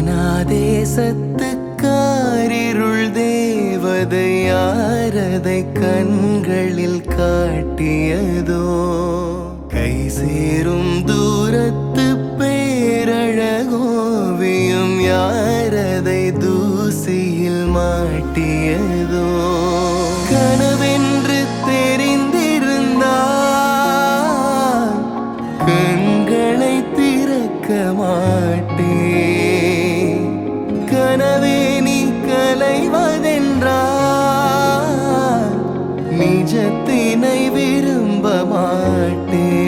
தேசத்துக்காரிருள் தேவதை யாரதை கண்களில் காட்டியதோ கை சேரும் தூரத்து பேரழகோவியம் யாரதை தூசியில் மாட்டியதோ கனவென்று தெரிந்திருந்தால் கண்களை திறக்க மாட்டேன் கனவே நீ கலைவதென்றால் நிஜத்தினை விரும்ப மாட்டேன்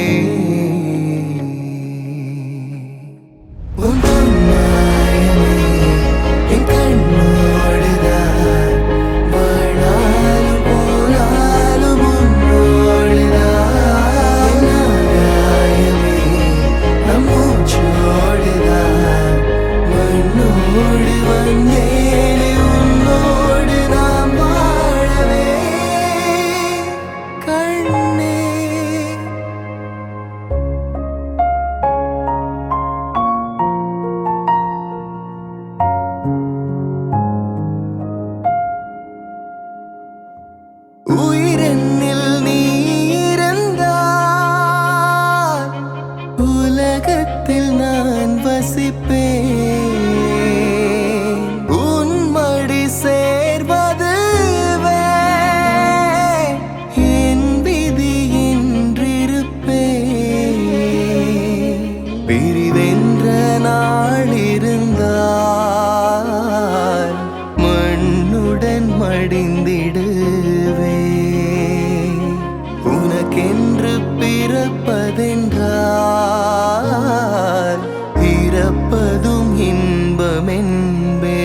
உயிரென்னில் நீ இருந்தால் உலகத்தில் நான் வசிப்பேன் உன் மடி சேர்வதுவே என் விதி என்றிருப்பேன் பிரிவென்ற நாள் இருந்தால் மண்ணுடன் மடிந்திடுவே உனக்கென்று பிறப்பதென்றால் இறப்பதும் இன்பமென்பே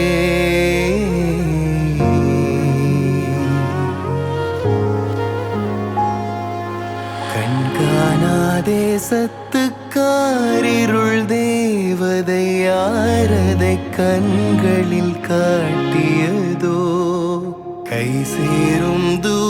கண்காணா தேசத்துக்காரிருள் தேவதை யாரதை கண்களில் காட்டியதோ கை சேரும்